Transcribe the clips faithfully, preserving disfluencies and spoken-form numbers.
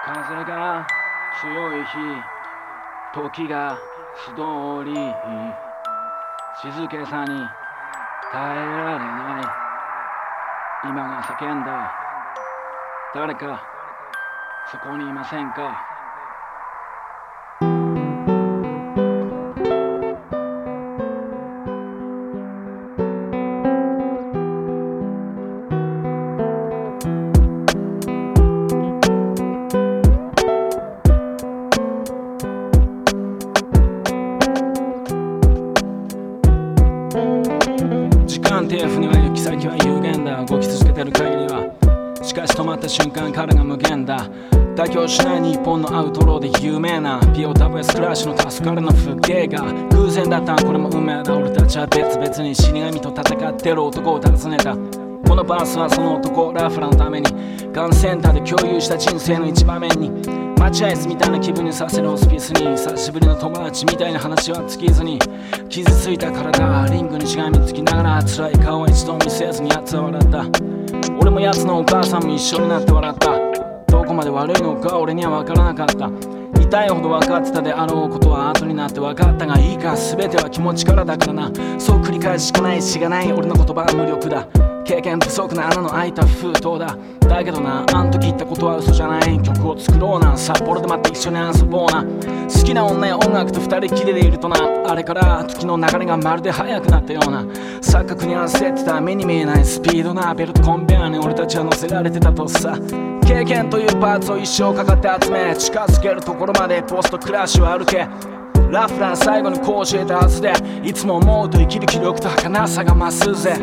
風が強い日、時が素通り、静けさに耐えられない今が叫んだ。誰かそこにいませんか？テーフには行き先は有限だ。動き続けてる限りは。しかし止まった瞬間彼が無限だ。妥協しない日本のアウトローで有名な ピーオーダブリューエス クラッシュの助かるの風景が偶然だった。これも運命だ。俺たちは別々に死神と戦ってる男を訪ねた。このバースはその男ラフラのためにガンセンターで共有した人生の一場面に待合室みたいな気分にさせるホスピスに久しぶりの友達みたいな話は尽きずに傷ついた体リングにしがみつきながら辛い顔は一度見せずに奴は笑った。俺も奴のお母さんも一緒になって笑った。どこまで悪いのか俺には分からなかった。痛いほど分かってたであろうことは後になって分かったがいいか、全ては気持ちからだからな。そう繰り返ししかないしがない俺の言葉は無力だ。経験不足な穴の開いた封筒だ。だけどな、あん時言ったことは嘘じゃない。曲を作ろうな、札幌で待って一緒に遊ぼうな。好きな女や音楽と二人きりでいるとな、あれから時の流れがまるで速くなったような錯覚に焦ってた目に見えないスピードなベルトコンベヤーに俺たちは乗せられてたとさ。経験というパーツを一生かかって集め近づけるところまでポストクラッシュを歩け。ラフラン最後にこう教えたはずでいつも思うと生きる気力と儚さが増すぜ。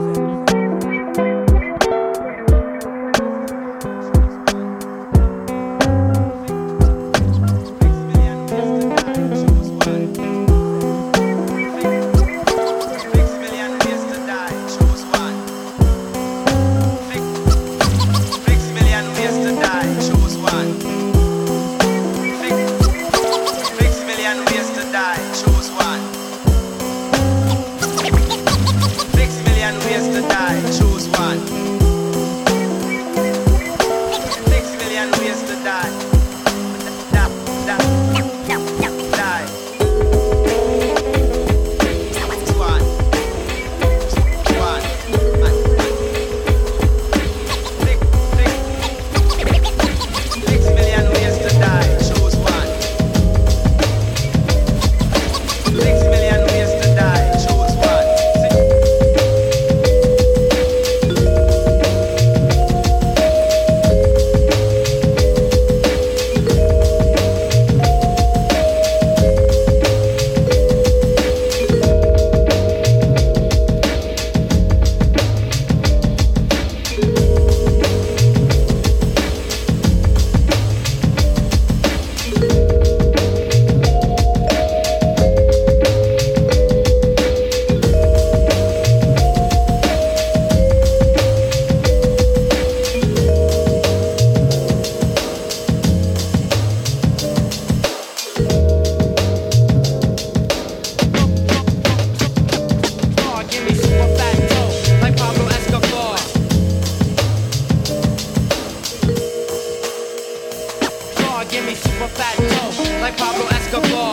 Give me super fat dough like Pablo Escobar.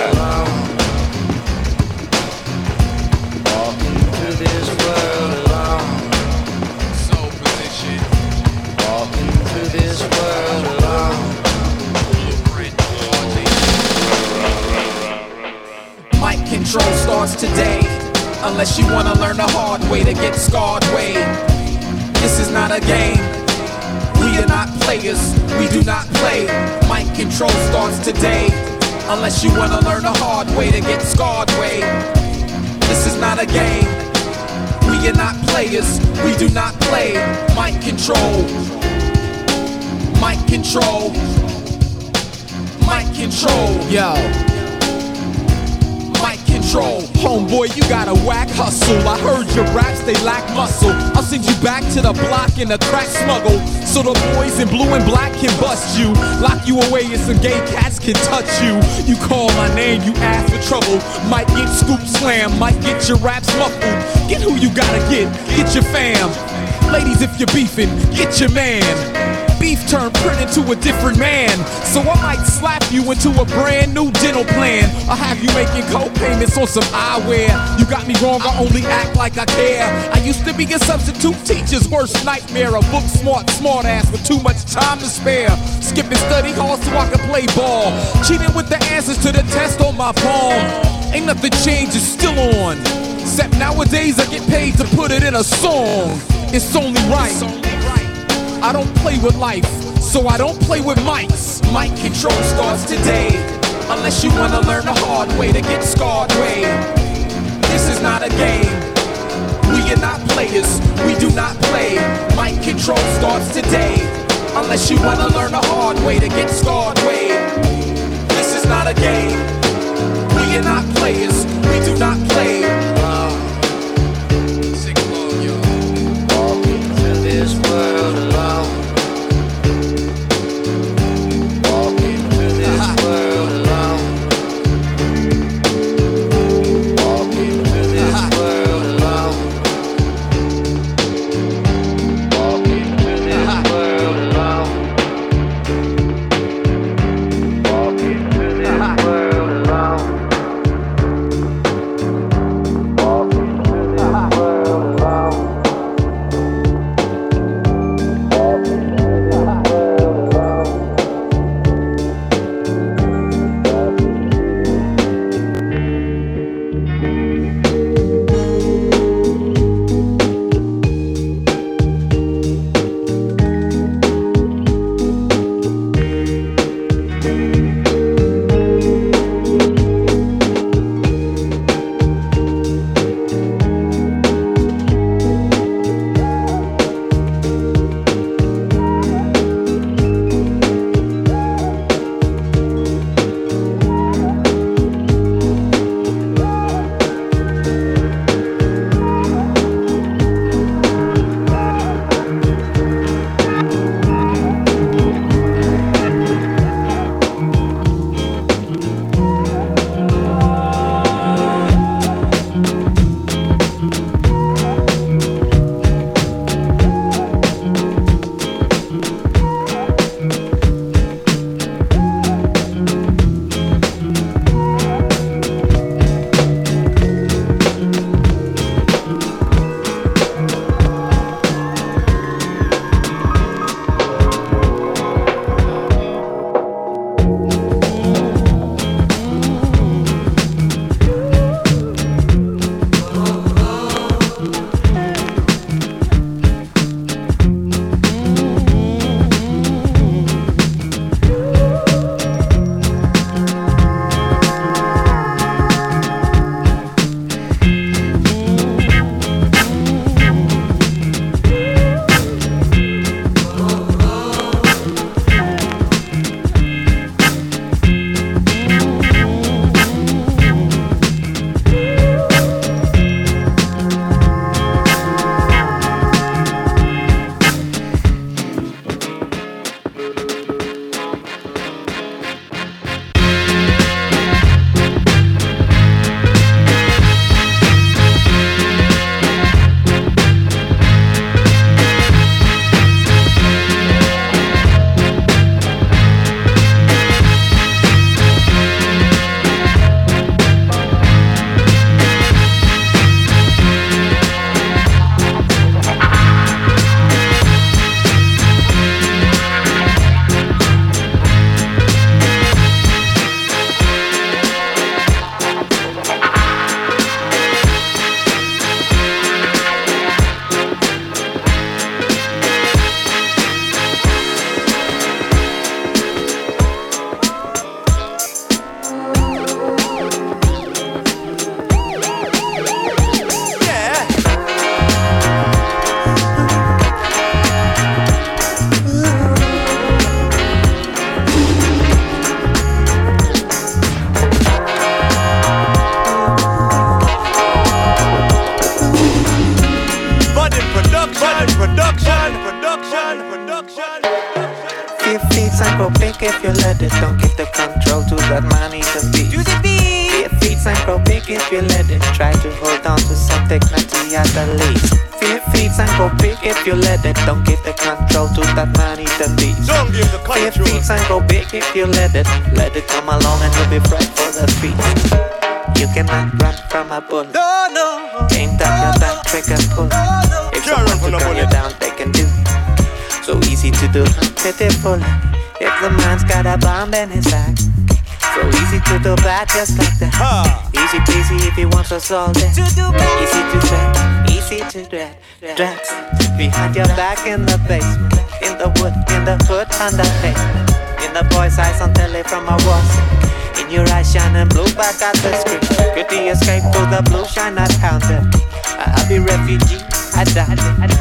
alone. Walking through this world alone. Soul position. Walking through this world alone. Blueprint. Mic control starts today. Unless you wanna learn the hard way to get scarred way. This is not a game. We are not players. We do not play. Mic control starts today. Unless you wanna learn the hard way to get scarred way. This is not a game. We are not players. We do not play. Mic control. Mic control. Mic control. Yo. Mic control. Homeboy, you got a whack hustle. I heard your raps, they lack muscle. I'll send you back to the block in a crack smuggle, so the boys in blue and black can bust you. Lock you away and some gay cats can touch you. You call my name, you ask for trouble. Might get scoop slam, might get your raps muffled. Get who you gotta get, get your fam. Ladies, if you're beefing, get your man. Beef turned print into a different man. So I might slap you into a brand new dental plan. I'll have you making co-payments on some eyewear. You got me wrong, I only act like I care. I used to be a substitute teacher's worst nightmare. A book smart, smart ass with too much time to spare. Skipping study hall so I can play ball. Cheating with the answers to the test on my palm. Ain't nothing changed, it's still on. Except nowadays I get paid to put it in a song. It's only right. I don't play with life, so I don't play with mics. Mic control starts today. Unless you wanna learn the hard way to get scarred way. This is not a game. We are not players. We do not play. Mic control starts today. Unless you wanna learn the hard way to get scarred way. This is not a game. We are not players. We do not play. Walking through this world alone. Walking through this world alone. Walking through this world alone. Walking through this world alone. Walking through this world alone. if you let it. Try to hold on to some dignity at the least. Fear feeds and go big if you let it. Don't give the control to that man eat the beast. Don't give the control. Fear feeds and go big if you let it. Let it come along and you'll be fresh for the feast. You cannot run from a bullet. No, no. Ain't that your back trigger pull? If someone to gun you down, they can do. So easy to do, pitiful. If the man's got a bomb in his back, so easy to do bad just like that. Ha. Easy peasy if he wants us all day. To do bad. Easy to dread, easy to dread. Dreads behind your back in the basement, in the wood, in the hood, on the pavement. In the boy's eyes on telly from a wall. In your eyes shining blue back at the screen. Could the escape to the blue shine not counted? A happy refugee, I died.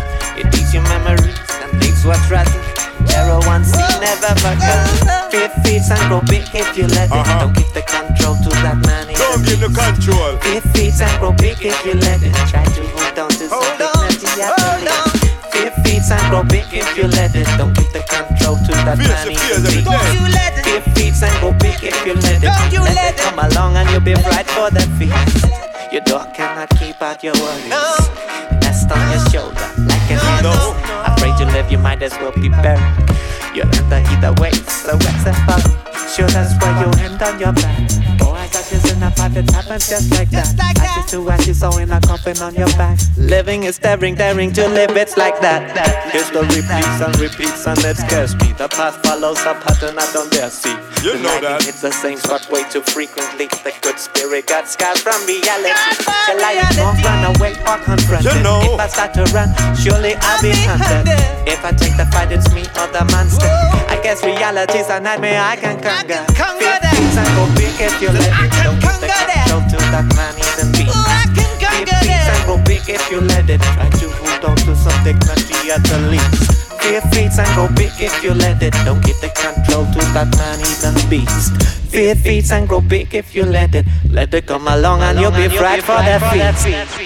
It eats your memories and leaves what's rotten. Arrow one C never forgot. Fear feeds and grow big if you let it. Uh-huh. Don't give the control to that man. Don't give the control. Fear feeds and grow big if you let it. Try to hold on to some dignity at the least. Fear feeds and grow big if you let it. Don't give the control to that Fears man. and fears every day. Don't you let it. Fear feeds and grow big if you let it. Don't you let, let it it. come along and you'll be right for the feast. Your dog cannot keep out your worries. No. Nest on your shoulder like an No. no. Afraid to live, you might as well be buried. You enter either way, so what's the follow? Sure, that's why you end on your back. Oh, I got you in a pipe, it happens just like Just that. like that. Ashes to ashes, so in a coffin on your back. Living is daring, daring to live, it's like that. History repeats and repeats and it scares me. The past follows a pattern I don't dare see. You know that. It's the same spot way too frequently. The good spirit got scars from reality. from Shall I reality. ignore, run away or confront You it? know. If I start to run, surely I'll be hunted. If I take the fight, it's me or the monster. I guess reality's a nightmare I can conquer. conquer Fear that. feeds and go big if you let I it. can Don't give the conquer that. control to that man even be. Oh, I can Fear conquer feeds and that. go big if you let it. Try to hold on to some dignity at the least. Fear feeds and go big if you let it. Don't give the control to that man even beast. Fear feeds and grow big if you let it. Let it come along and you'll be fried for that feast.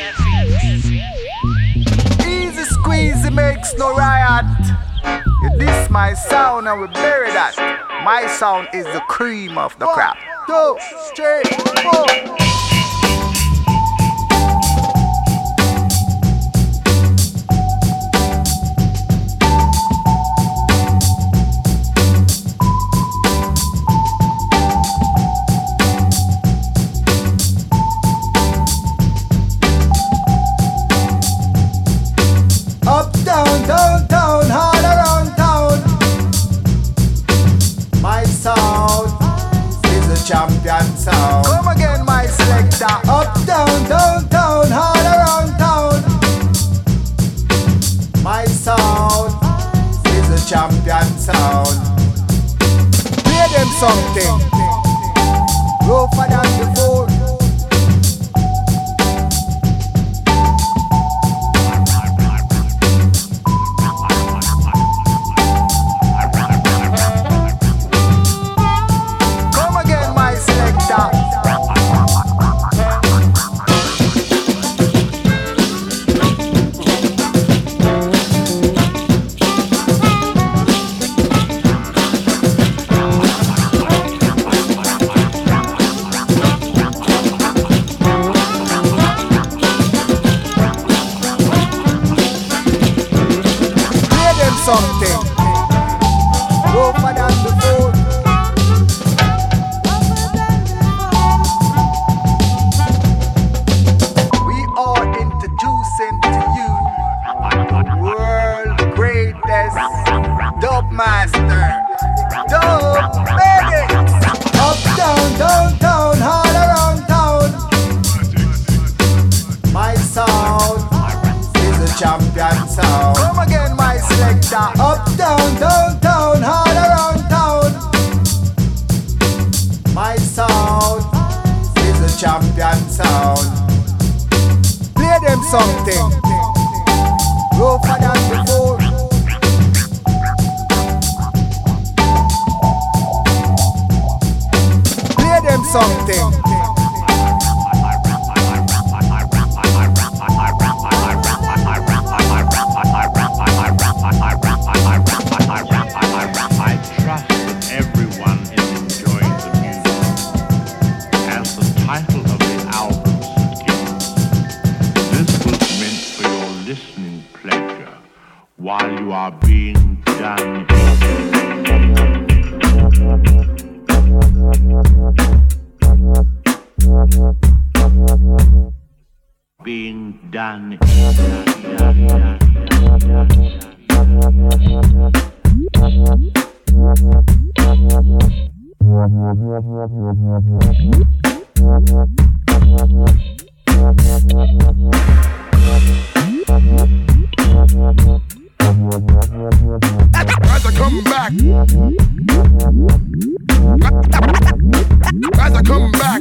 Easy squeeze, it makes no riot. You diss my sound and we bury that. My sound is the cream of the crop. Two, straight, four. Up, down, downtown, all around town. My sound is a champion sound. Come again, my selector. Up, down, downtown, all around town. My sound is a champion sound. Play them something. Go for that before. Come again, my selector. Play them something. Go for that before. We are introducing to you the world greatest dub master, Dub Medics. Up, down, downtown, all around town. My sound is a champion sound. Come again, my selector. Up, down, downtown, all around town. My sound is a champion sound. Play them something. Go for that before. Play them something. I trust that everyone is enjoying the music. As the title of the album while you are being done being done as I come back, as I come back.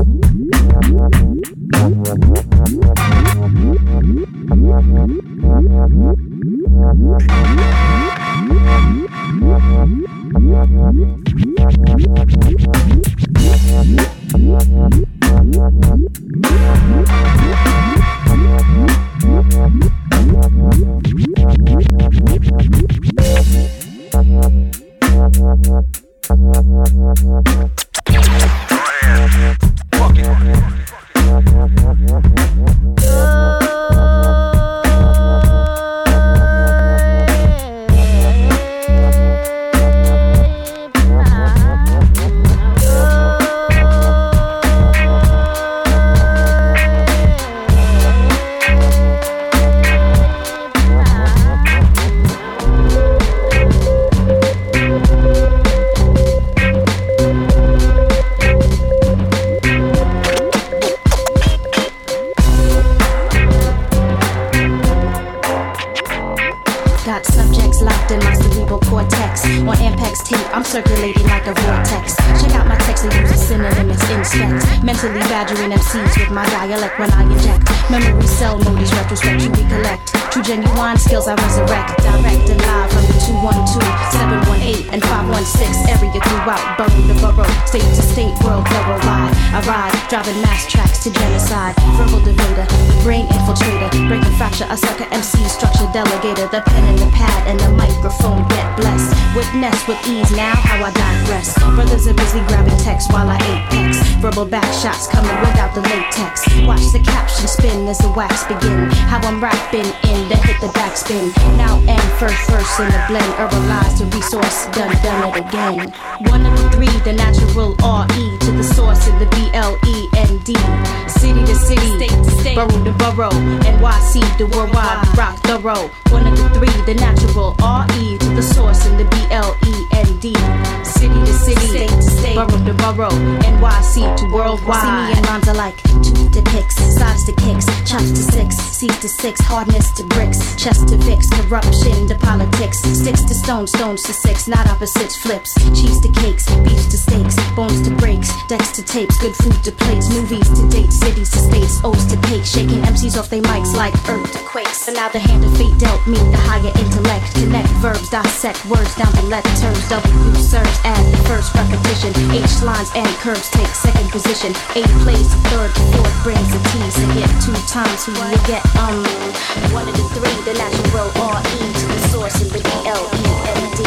Circulating like a vortex. Check out my text and use a synonym as inspect. Mentally badgering M Cs with my dialect when I inject. Memory cell movies, retrospect you recollect. True genuine skills I resurrect. Direct and live from the two one two, seven one eight and five one six area throughout borough to borough, state to state, world level wide. I ride, driving mass tracks to genocide. Verbal devader, brain infiltrator, break and fracture a sucker M C structure delegator. The pen and the pad and the microphone get blessed. Witness with ease now how I digress. Brothers are busy grabbing text while I apex. Verbal back shots coming without the latex. Watch the caption spin as the wax begin. How I'm rapping in to hit the backspin. Now and first verse in the blend. Herbalize the resource, done, done it again. One of the three, the natural R E to the source in the B L E N D. City to city, state to state, borough to borough, N Y C to worldwide, rock thorough. One of the three, the natural R E to the source in the B L E N D. City to city, state to state, borough to borough, N Y C to worldwide. See me and rhymes are like tooth to picks, sides to kicks, chops to six, C's to six, hardness to bricks, chest to fix, corruption to politics, sticks to stones, stones to six, not opposites, flips, cheese to cakes, beefs to steaks, bones to breaks, decks to tapes, good food to plates, movies to dates, cities to states, O's to cake, shaking M Cs off they mics like earthquakes. And now the hand of fate dealt me the higher intellect, connect verbs, dissect words down to letters, W serves as the first repetition, H lines and curves take second position, A plays the third, the fourth brings the T, so hit two times who you get, um, one of the three, the natural R E to the source in the B L E N D.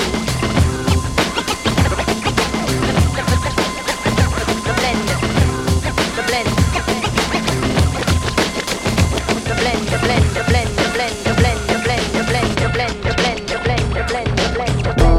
The blend, the blend, the blend, the blend, the blend, the blend, the blend, the blend, the blend, the blend, the blend, the blend, the blend, the blend, the blend, the blend.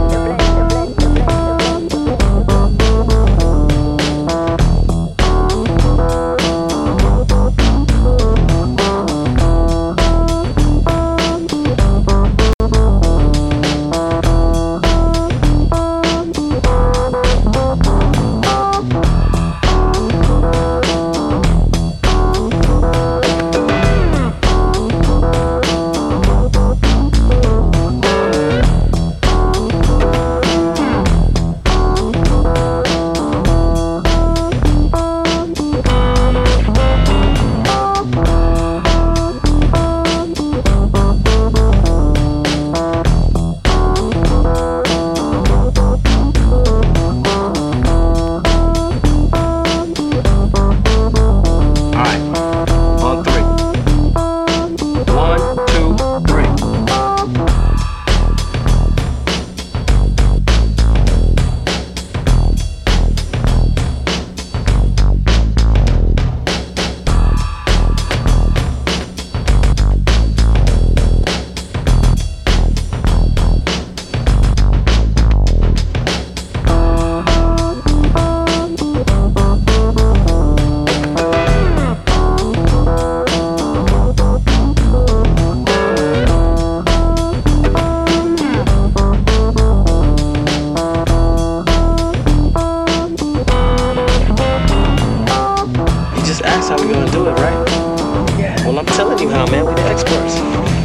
how we gonna do it, right? Yeah. Well, I'm telling you how, man. We the experts.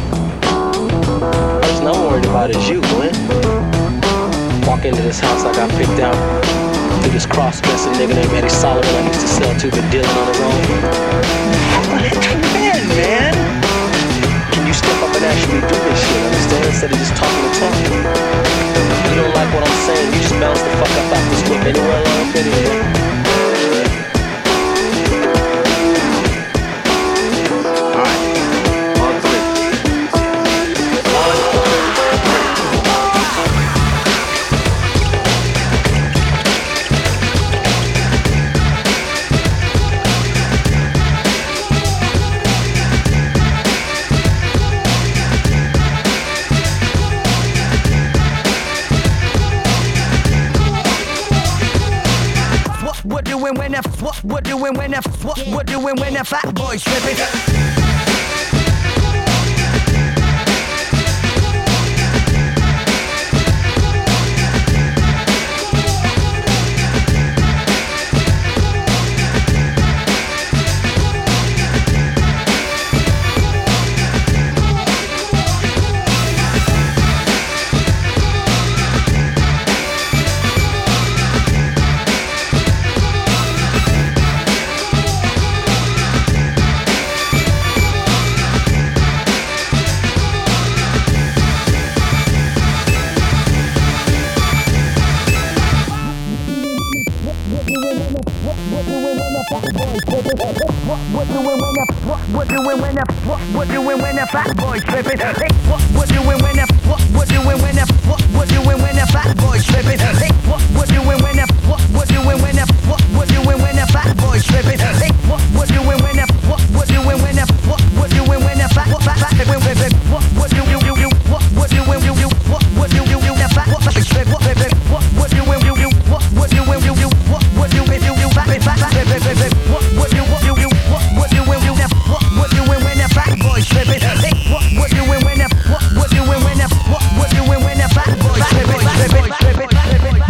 Person I'm worried about is you, Glenn. Walk into this house I got picked out through this cross-dressing nigga named Eddie Solomon I used to sell to, but dealing on his own. Man, man! Can you step up and actually do this shit, understand? Instead of just talking and talking. You don't like what I'm saying, you just bounce the fuck up out this whip anywhere along the video. When the what we're doing when the what we're doing when the fat boys tripping. What we're doing when the what we're doing when the what we're doing when the fat boys tripping. What we're doing when the what we're doing when the what we're doing when the fat boys tripping. What we're doing when the what we're doing when the what we're doing when the fat boys tripping. What we're doing when the what we're doing when the what we're doing when the fat fat fat what we're doing what we're doing you you what we're doing you you what we're doing you the fat what trip what what we're doing you you what we're doing you you what we're doing you you fat fat fat what we're doing you you what we're doing you the what we're doing when the fat boys tripping. What we're doing when the what we're doing when the what we're doing when the fat boys tripping tripping tripping tripping.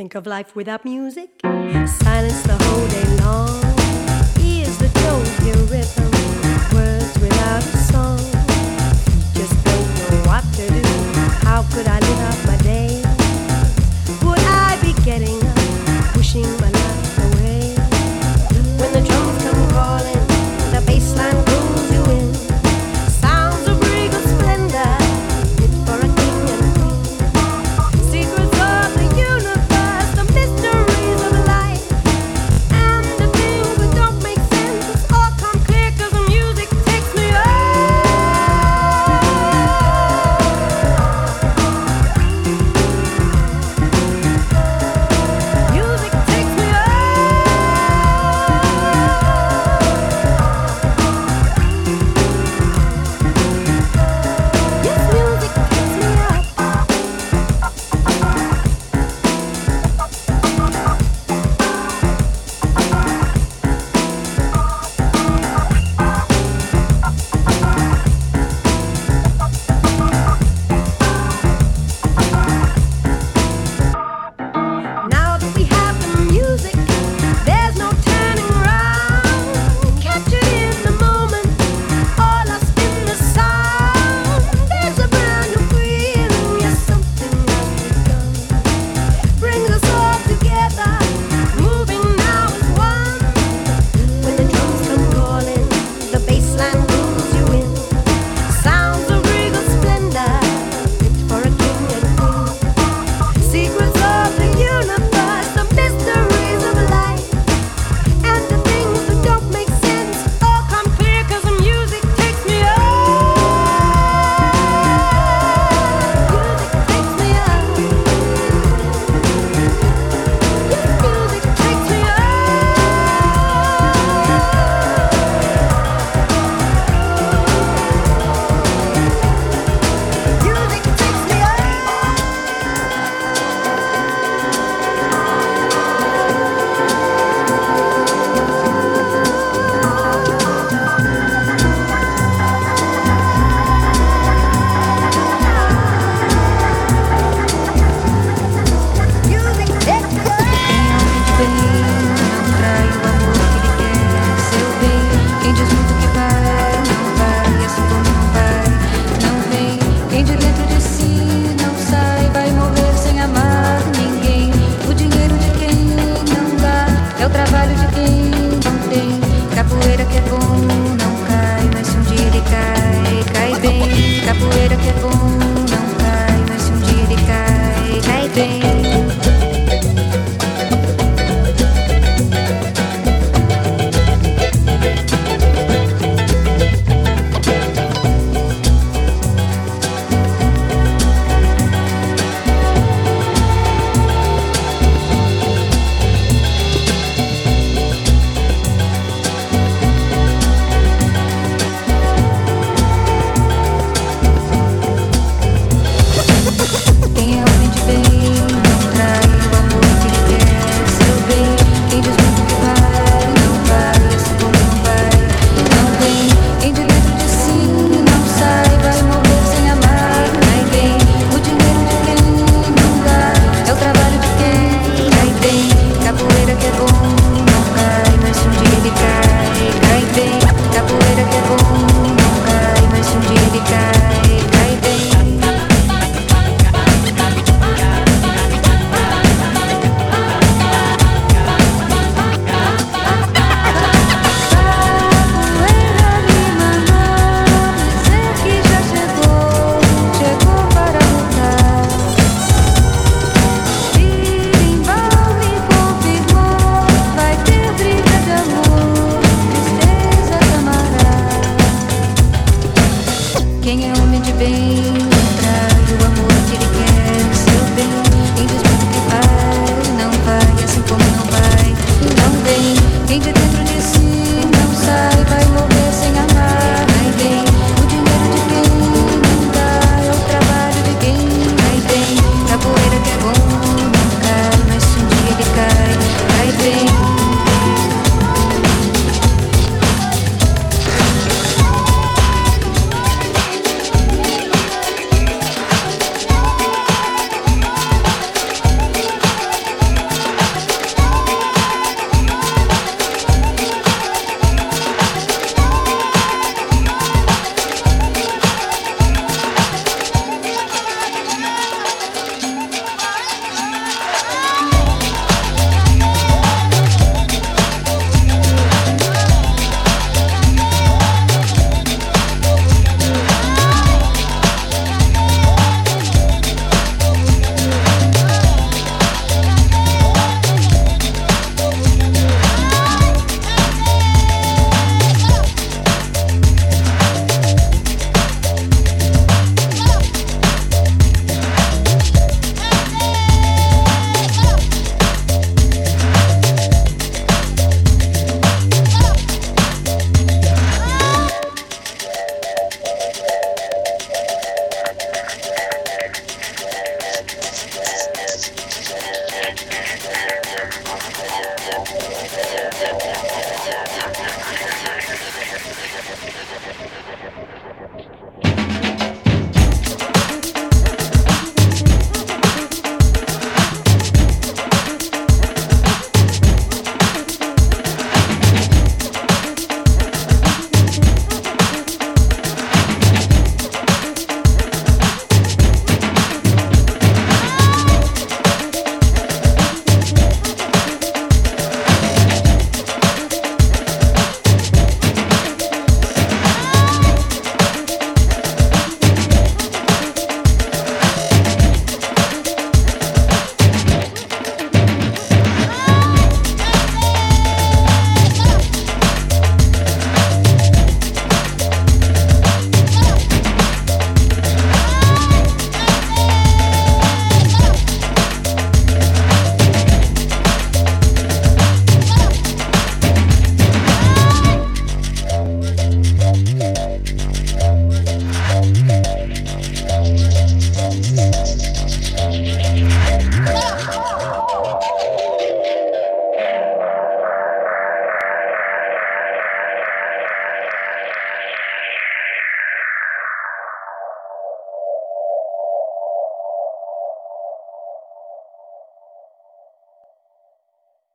think of life without music? Silence the whole day long. Ears that don't hear rhythm, words without a song. Just don't know what to do. How could I live out my day?